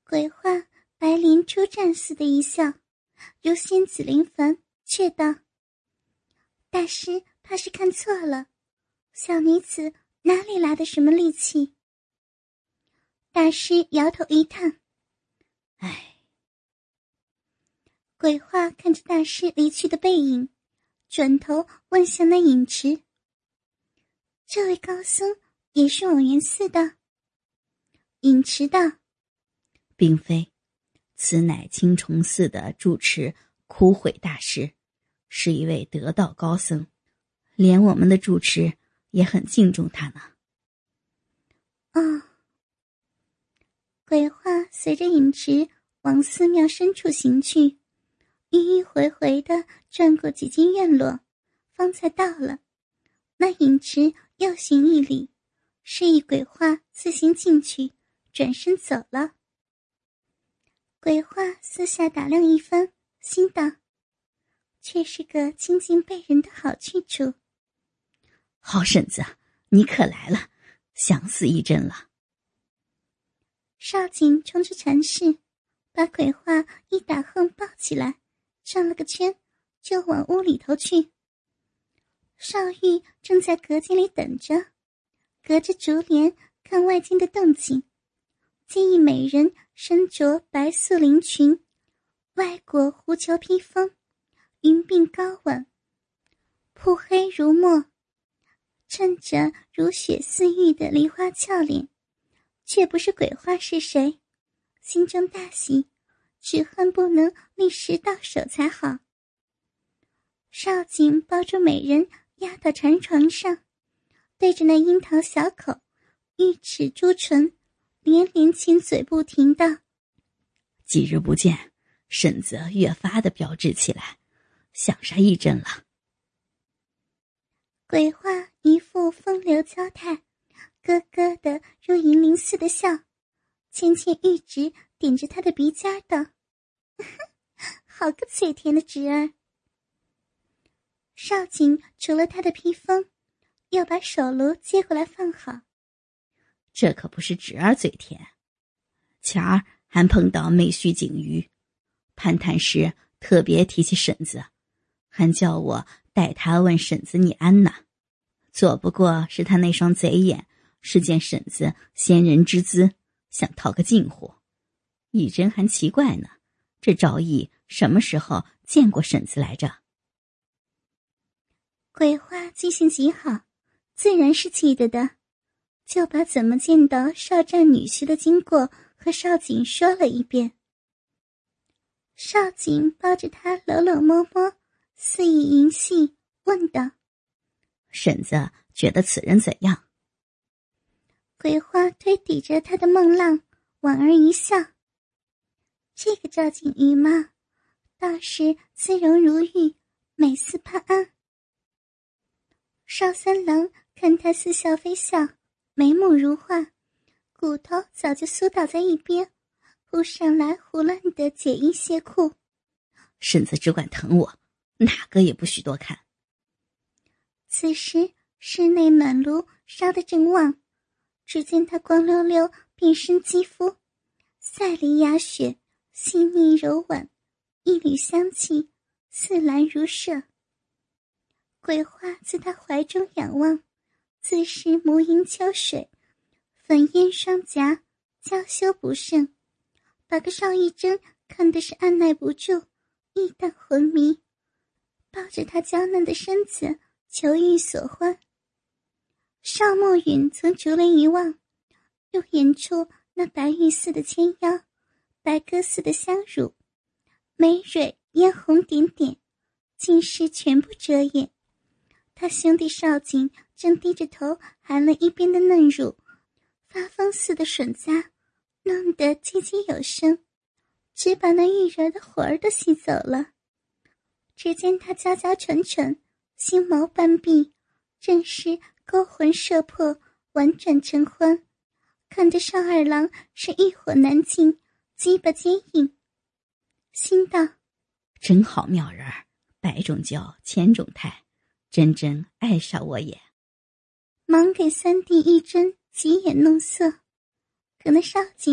鬼话白莲出战似的一笑，如仙子临凡，却道：大师怕是看错了，小女子哪里来的什么力气？大师摇头一叹：唉。鬼话看着大师离去的背影，转头问向那影池：这位高僧也是蓊元寺的？影池道： 并非，此乃青虫寺的住持枯悔大师，是一位得道高僧，连我们的住持也很敬重他呢。 哦。鬼话随着影池往寺庙深处行去，迂迂回回地转过几间院落，方才到了。那影池又行一里，示意鬼话自行进去，转身走了。鬼话私下打量一番，心道：却是个清静被人的好去处。 好婶子，你可来了，想死一阵了。 少景冲出禅室，把鬼话一打横抱起来，转了个圈，就往屋里头去。少玉正在隔间里等着，隔着竹帘看外间的动静。见一美人身着白素绫裙，外裹狐裘披风，云鬓高挽，铺黑如墨，衬着如雪似玉的梨花俏脸，却不是鬼话是谁，心中大喜，只恨不能立时到手才好。少景抱住美人压到禅床上，对着那樱桃小口，玉齿朱唇，连连亲嘴不停道： 几日不见，婶子越发的标致起来，想杀一阵了。 鬼话一副风流娇态，咯咯的如银铃似的笑，牵牵玉指点着他的鼻尖道：好个嘴甜的侄儿。少景除了他的披风，又把手炉接过来放好。 这可不是侄儿嘴甜，前儿还碰到妹婿景瑜，攀谈时特别提起婶子，还叫我带他问婶子你安呢。做不过是他那双贼眼，是见婶子仙人之姿，想套个近乎。一真还奇怪呢，这赵毅什么时候见过婶子来着？ 鬼话记性极好，自然是记得的，就把怎么见到少战女婿的经过和少景说了一遍。少景抱着他搂搂摸摸，肆意淫戏，问道： 婶子觉得此人怎样？ 鬼话推抵着他的梦浪，莞尔一笑：这个赵景瑜嘛，倒是姿容如玉，美似潘安。少三郎看他似笑非笑，眉目如画，骨头早就酥倒在一边，扑上来胡乱地解衣卸裤。 婶子只管疼我，哪个也不许多看。 此时室内暖炉烧得正旺，只见他光溜溜遍身肌肤，赛梨雅雪，细腻柔婉，一缕香气，似兰如麝。鬼话自他怀中仰望，自是眸盈秋水，粉烟双颊，娇羞不胜，把个邵一真看的是按耐不住，一旦昏迷，抱着他娇嫩的身子求欲所欢。邵暮允从竹帘一望，入眼处那白玉似的纤腰，白鸽似的香乳，眉蕊嫣红点点，尽是全部遮掩。他兄弟少景正低着头含了一边的嫩乳，发疯似的吮咂，弄得唧唧有声，只把那玉人的魂儿都吸走了。只见他娇娇蠢蠢，星眸半闭，正是勾魂摄魄，婉转成欢，看得少二郎是欲火难禁，鸡巴坚硬。心道： 真好妙人儿，百种娇，千种态，真真爱上我也。 忙给三弟一针挤眼弄色，可那少景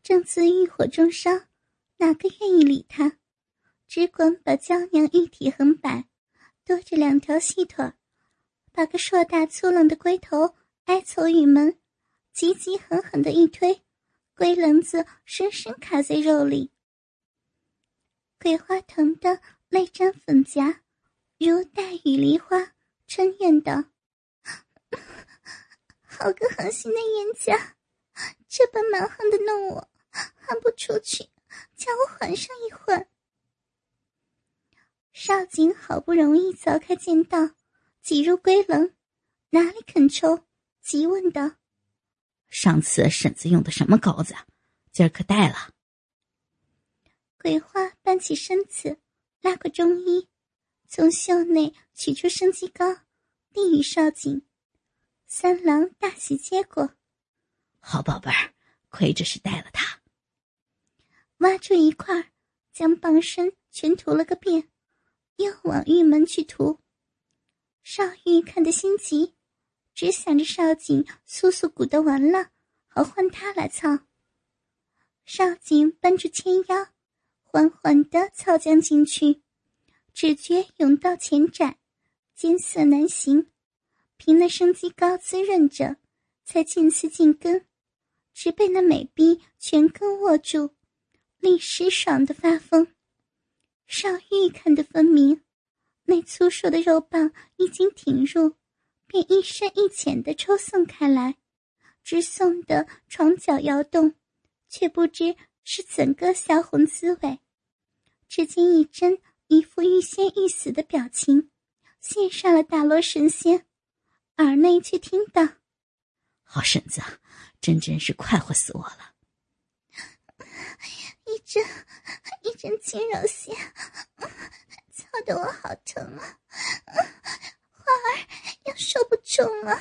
正自欲火中烧，哪个愿意理他？只管把娇娘玉体横摆，多着2条细腿，把个硕大粗冷的龟头挨凑玉门，急急狠狠地一推，龟棱子深深卡在肉里。桂花疼得泪沾粉颊，如带雨梨花，嗔怨道：好个狠心的冤家，这般蛮横的弄我，还不出去叫我缓上一缓。少景好不容易凿开剑道，挤入龟棱，哪里肯抽，急问道： 上次婶子用的什么膏子，今儿可带了？ 桂花搬起身子，拉过中衣，从袖内取出生鸡膏，递与少景。三郎大喜接过， 好宝贝儿，亏着是带了它。 挖出一块，将棒身全涂了个遍，又往玉门去涂。少玉看得心急，只想着少景速速鼓得完了，好换他来操。少景扳住纤腰，缓缓地操将进去，只觉甬道浅窄，艰涩难行，凭那生鸡膏滋润着，才渐次进根，只被那美臂全根握住，立时爽得发疯。少玉看得分明，那粗硕的肉棒一经挺入，便一深一浅地抽送开来，直送得床脚摇动，却不知是怎个销魂滋味。只见一针一副欲仙欲死的表情，献上了大罗神仙，耳内却听到： 好婶子，真是快活死我了。 一针轻柔些，操得我好疼啊，花儿要受不住了。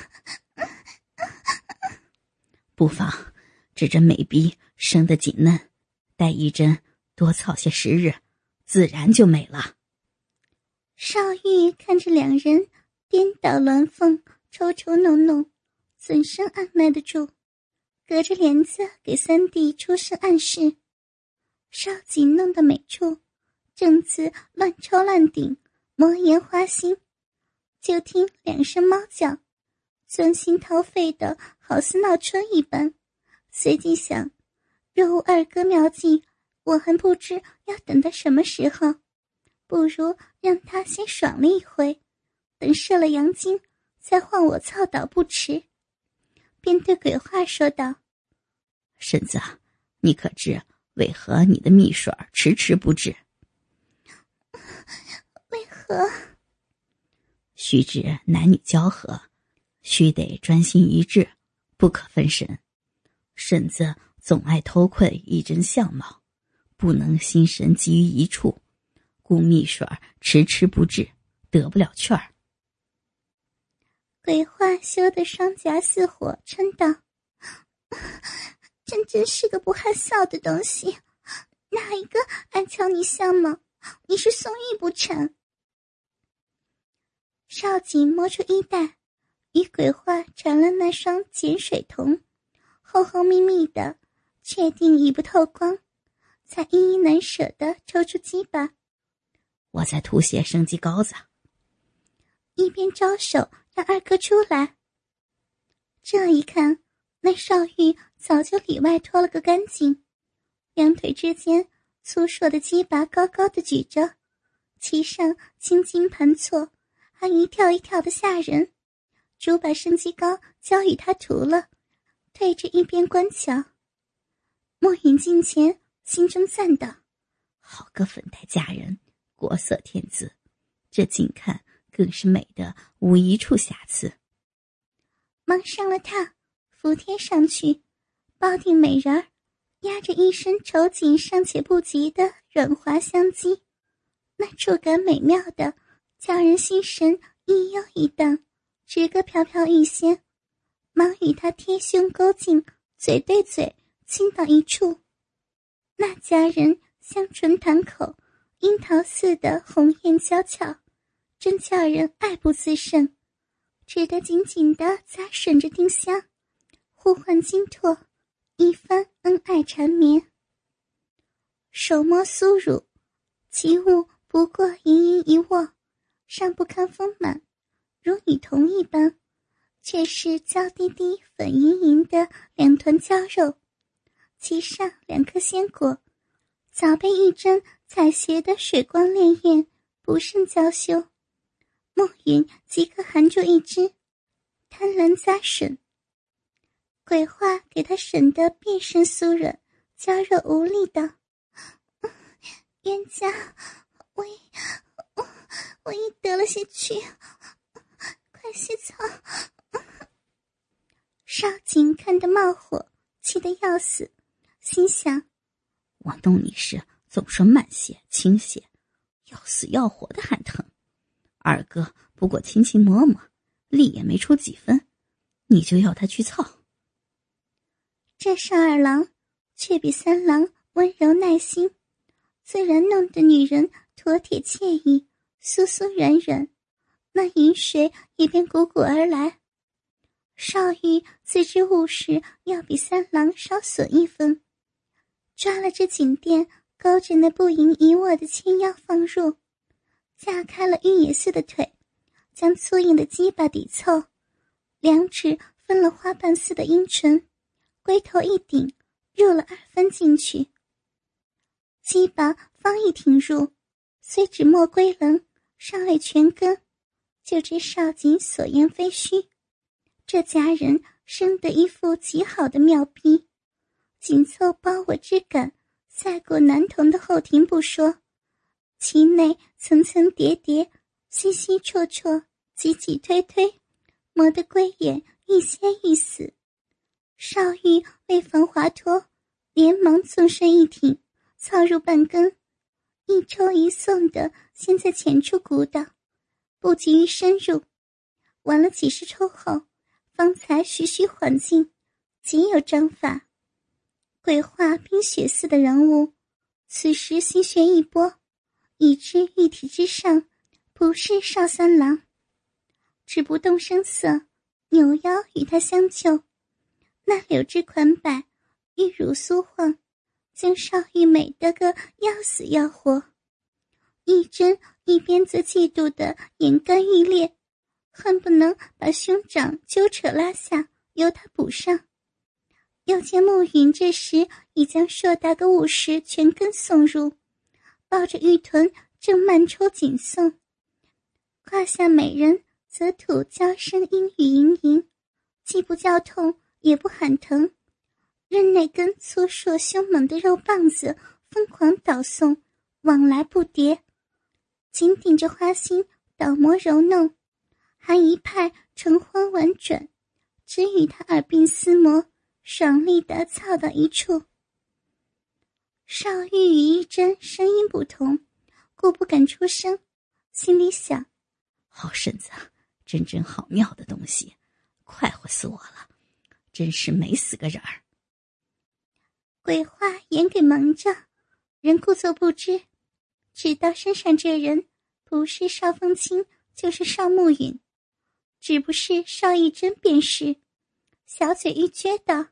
不妨这针美逼生得紧嫩，待一针多操些时日，自然就美了。 少玉看着两人颠倒鸾凤，抽抽弄弄，怎生按耐得住？隔着帘子给三弟出声暗示。少景弄得美处，正自乱抽乱顶，魔岩花心，就听2声猫叫，钻心掏肺的好似闹春一般。随即想，若无二哥妙计，我还不知要等到什么时候，不如让他先爽了一回，等射了阳精，再换我操倒不迟。便对鬼话说道： 婶子，你可知为何你的蜜水迟迟不至？ 为何？ 须知男女交合，须得专心一致，不可分神。婶子总爱偷窥一针相貌，不能心神集于一处，故蜜水迟迟不至，得不了趣儿。 鬼话羞得双颊似火，嗔道：真是个不害臊的东西，哪一个爱瞧你相貌？你是宋玉不成？少景摸出衣袋，与鬼话传了那双碱水瞳，厚厚密密的，确定已不透光，才依依难舍地抽出鸡巴。 我再涂些生鸡膏子。 一边招手让二哥出来。这一看，那少玉早就里外脱了个干净，两腿之间粗硕的鸡巴高高的举着，其上青筋盘错，还一跳一跳的吓人。主把生鸡膏交与他涂了，退着一边观瞧。莫允近前，心中赞道： 好个粉黛佳人，国色天姿，这近看更是美的无一处瑕疵。 忙上了榻，服贴上去，抱定美人儿，压着一身绸锦尚且不及的软滑香肌，那触感美妙的叫人心神一悠一荡，直个飘飘欲仙。忙与他贴胸勾颈，嘴对嘴亲到一处，那佳人香唇弹口，樱桃似的红艳娇俏，真叫人爱不自胜，只得紧紧地咂吮着丁香，呼唤惊唾， 一番恩爱缠绵。手摸酥乳，其物不过盈盈一握，尚不堪丰满，如女童一般，却是娇滴滴粉莹莹的两团娇肉，其上两颗鲜果，早被一针采撷的水光潋滟，不胜娇羞。暮云即刻含住一只，贪婪咂吮。鬼话给他吮得遍身酥软，娇柔无力道：冤家，我已得了些去，快些走。少景看得冒火，气得要死，心想： 我弄你时总说慢些轻些，要死要活的喊疼。二哥不过亲亲摸摸，力也没出几分，你就要他去操。 这少二郎却比三郎温柔耐心，虽然弄得女人妥帖惬意，酥酥软软，那饮水也便汩汩而来。少玉自知误时要比三郎稍损一分，抓了这锦垫，勾着那不盈一握的纤腰放入，架开了玉野似的腿，将粗硬的鸡巴抵凑，两指分了花瓣似的阴唇，龟头一顶，入了2分进去。鸡巴方一挺入，虽只没龟棱，尚未全根，就知少景所言非虚。这家人生得一副极好的妙逼，紧凑包裹之感赛过男童的后庭不说，其内层层叠叠，稀稀绰绰，挤挤推推，磨得龟眼欲仙欲死。少玉为防滑脱，连忙纵身一挺，操入半根，一抽一送的先在浅处鼓捣，不急于深入，玩了几十抽后，方才徐徐缓进，极有章法。鬼画冰雪似的人物，此时心弦一波，已知玉体之上不是少三郎，只不动声色，扭腰与他相救。那柳枝款摆，玉乳酥晃，将少玉美得个要死要活。一针一边则嫉妒得眼干欲裂，恨不能把兄长揪扯拉下，由他补上。又见暮云这时已将硕大的物石全根送入，抱着玉臀正慢抽紧送，胯下美人则吐娇声阴语盈盈，既不叫痛也不喊疼，任那根粗硕凶猛的肉棒子疯狂捣送，往来不迭，紧顶着花心捣磨揉弄，还一派诚欢婉转，只与他耳鬓厮磨，爽利地操到一处。少玉与一针声音不同，故不敢出声，心里想： 好身子，真好妙的东西，快活死我了，真是没死个人儿。 鬼话眼给蒙着，人故作不知，只道身上这人不是少凤卿，就是少暮允，只不是少一针便是。小嘴一撅道：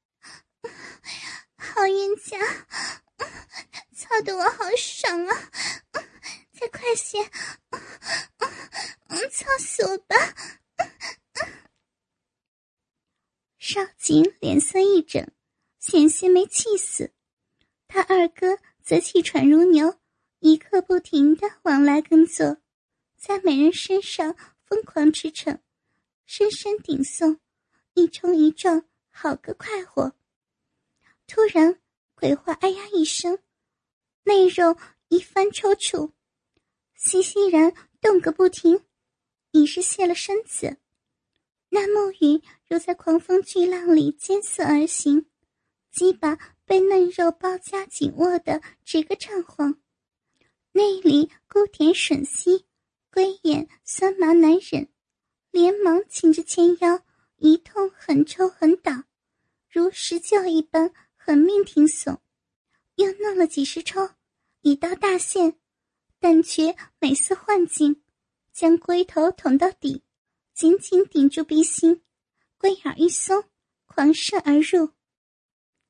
好冤家，操得我好爽啊，再快些，操死我吧。少景脸色一整，险些没气死，他二哥则气喘如牛，一刻不停地往来跟作，在美人身上疯狂驰骋，深深顶送，一冲一撞，好个快活。突然鬼话哎呀一声，内肉一番抽搐，熙熙然动个不停，已是泄了身子。那暮云如在狂风巨浪里艰涩而行，鸡巴被嫩肉包夹紧握得直个畅晃，内里姑甜吮吸，龟眼酸麻难忍，连忙擒着纤腰，一通狠抽狠倒，如石臼一般狠命挺耸，又弄了几十抽，已到大限，但觉美似幻境，将龟头捅到底，紧紧顶住鼻心，龟眼一松，狂射而入。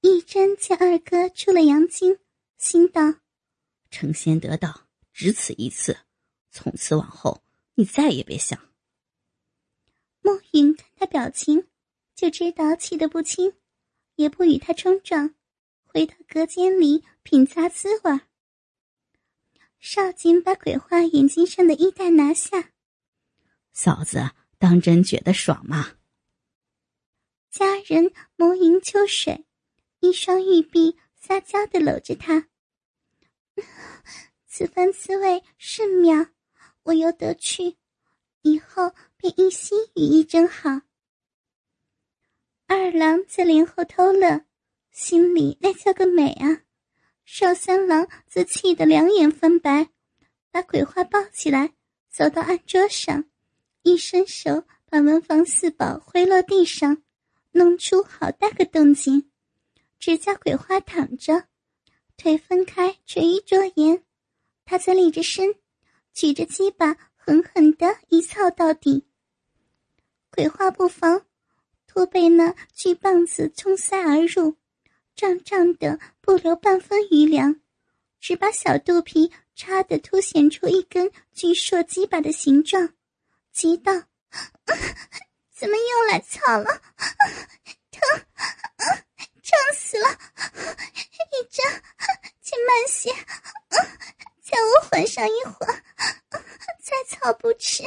一针将二哥出了阳经，心道： 成仙得道，只此一次，从此往后你再也别想。 暮云看他表情，就知道气得不轻，也不与他冲撞，回到隔间里品咂滋味。少瑾把鬼画眼睛上的衣带拿下， 嫂子当真觉得爽吗？ 家人眸盈秋水，一双玉臂撒娇地搂着他。此番滋味甚妙，我又得去，以后便一心与一真好。二郎在帘后偷乐，心里那叫个美啊！少三郎则气得两眼翻白，把鬼画抱起来，走到案桌上，一伸手把文房四宝挥落地上，弄出好大个动静，只叫鬼画躺着，腿分开垂于桌沿，他则立着身，举着鸡巴狠狠地一操到底。鬼画不防，突被那巨棒子冲塞而入，胀胀的不留半分余粮，只把小肚皮插得凸显出一根巨硕鸡巴的形状，急道：怎么又来操了？疼，胀死了！一针，请慢些，叫我缓上一会儿，再操不迟。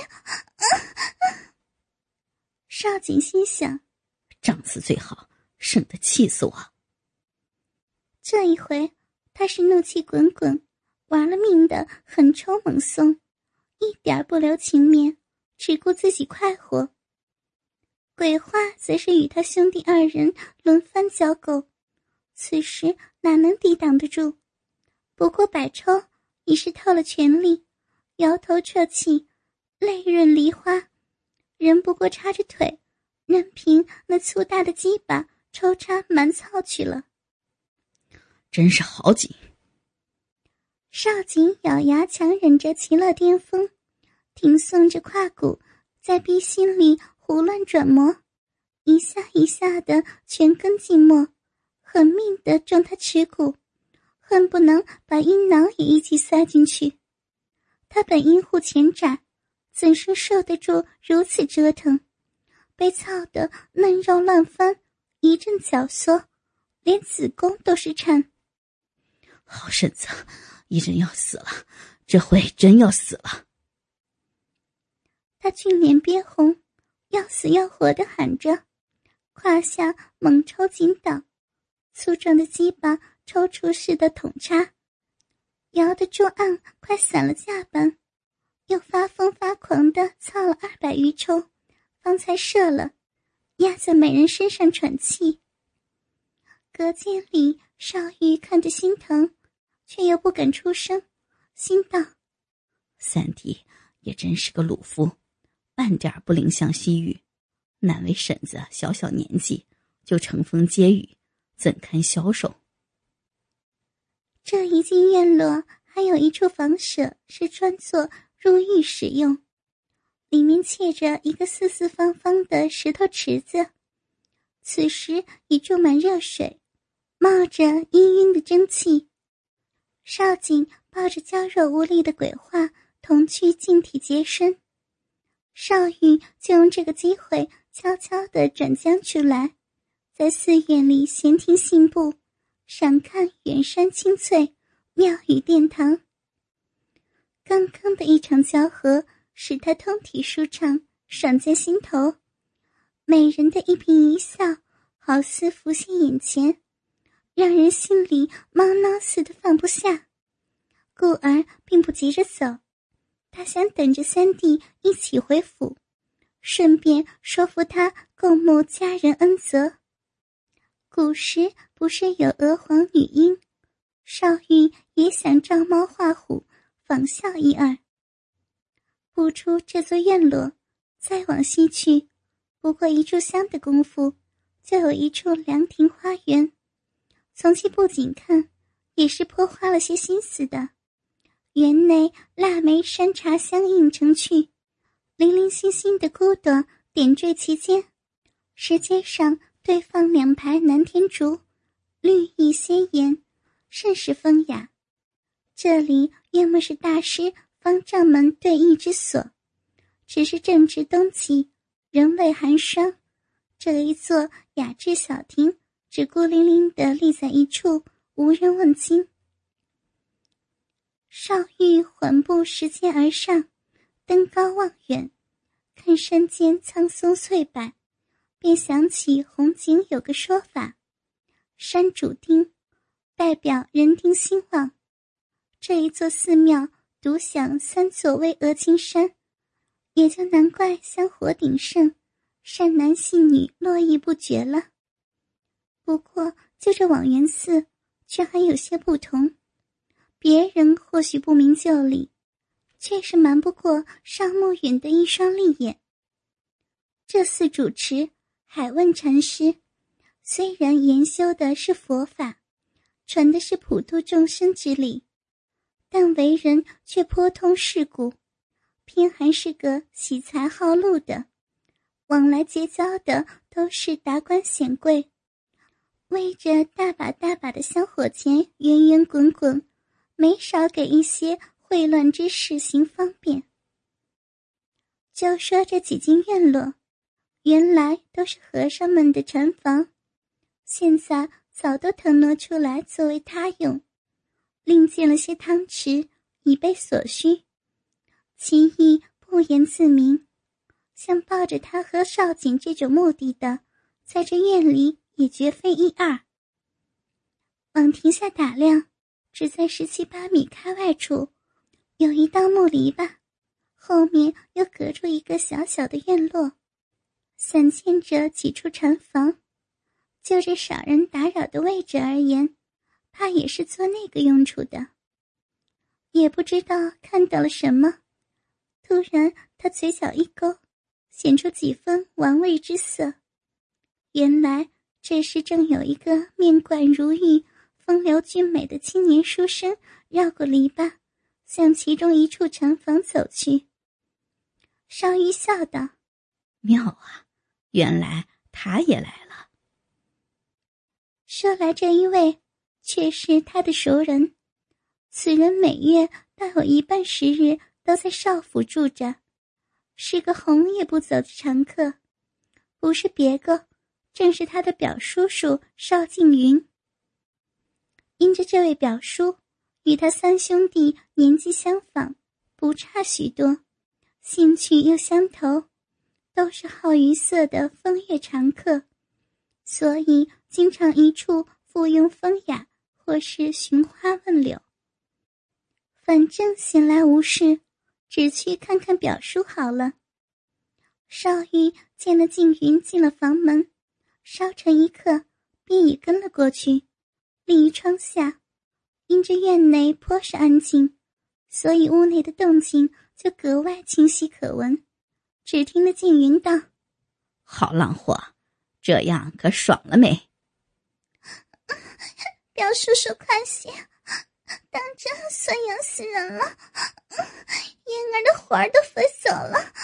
少瑾心想， 胀死最好，省得气死我。 这一回他是怒气滚滚，玩了命的狠抽猛送，一点不留情面，只顾自己快活。鬼画则是与他兄弟二人轮番交媾，此时哪能抵挡得住？不过百抽已是透了全力，摇头啜泣，泪润梨花，人不过插着腿，任凭那粗大的鸡巴抽插蛮操去了。 真是好紧。 少瑾咬牙强忍着其乐巅峰，挺送着胯骨，在逼心里胡乱转磨，一下一下的全根浸没，狠命的撞他耻骨，恨不能把阴囊也一起塞进去。他本阴户浅窄，怎生受得住如此折腾？被操得嫩肉乱翻，一阵绞缩，连子宫都是颤。 好婶子，一人要死了，这回真要死了。 他俊脸憋红，要死要活地喊着，胯下猛抽紧倒，粗壮的鸡巴抽搐似的捅插，摇得桌案快散了架般，又发疯发狂地操了200余抽，方才射了，压在美人身上喘气。隔间里少玉看着心疼，却又不敢出声，心道： 三弟也真是个鲁夫，半点不怜香惜玉，难为婶子小小年纪就乘风接雨，怎堪消受？ 这一进院落还有一处房舍是专做入浴使用，里面砌着一个四四方方的石头池子，此时已注满热水，冒着氤氲的蒸汽。少瑾抱着娇弱无力的鬼画同去净体洁身，少玉就用这个机会悄悄地转将出来，在寺院里闲庭信步，赏看远山青翠，庙宇殿堂。刚刚的一场交合使他通体舒畅，爽在心头，美人的一颦一笑好似浮现眼前，让人心里猫挠似的放不下，故而并不急着走。他想等着三弟一起回府，顺便说服他共沐家人恩泽。古时不是有娥皇女英，少玉也想照猫画虎，仿效一二。不出这座院落，再往西去，不过一炷香的功夫，就有一处凉亭花园。从其布景看，也是颇花了些心思的。园内腊梅山茶相映成趣，零零星星的孤朵点缀其间，石阶上对放2排南天竹， 绿意鲜艳，甚是风雅。这里原本是大师方丈们对弈之所，只是正值冬季，人未寒霜，这一座雅致小亭只孤零零地立在一处，无人问津。邵玉缓步拾阶而上，登高望远，看山间苍松翠柏，便想起红景有个说法，山主丁，代表人丁兴旺。这一座寺庙独享3座巍峨金山，也就难怪香火鼎盛，善男信女络绎不绝了。不过就这网元寺却还有些不同，别人或许不明就里，却是瞒不过邵慕允的一双利眼。这寺主持海问禅师，虽然研修的是佛法，传的是普度众生之理，但为人却颇通世故，偏还是个喜财好禄的，往来结交的都是达官显贵，为着大把大把的香火钱源源滚滚，没少给一些秽乱之事行方便。就说这几间院落，原来都是和尚们的禅房，现在早都腾挪出来作为他用，另建了些汤池以备所需，其意不言自明。像抱着他和少景这种目的的，在这院里也绝非一二。往亭下打量，只在17、8米开外处，有一道木篱笆，后面又隔出一个小小的院落，散建着几处禅房。就这少人打扰的位置而言，怕也是做那个用处的。也不知道看到了什么，突然他嘴角一勾，显出几分玩味之色。原来这时正有一个面冠如玉、风流俊美的青年书生绕过篱笆，向其中一处禅房走去。邵玉笑道： 妙啊，原来他也来了。 说来这一位却是他的熟人，此人每月大有一半时日都在邵府住着，是个红也不走的常客，不是别个，正是他的表叔叔邵静云。因着这位表叔与他3兄弟年纪相仿，不差许多，兴趣又相投，都是好于色的风月常客，所以经常一处附庸风雅，或是寻花问柳。反正闲来无事，只去看看表叔好了。邵玉见了静云进了房门，稍沉一刻，便也跟了过去，立于窗下。因这院内颇是安静，所以屋内的动静就格外清晰可闻。只听得静云道： 好浪货，这样可爽了没？ 表叔叔快些，当真酸痒死人了，婴儿的魂儿都飞走了，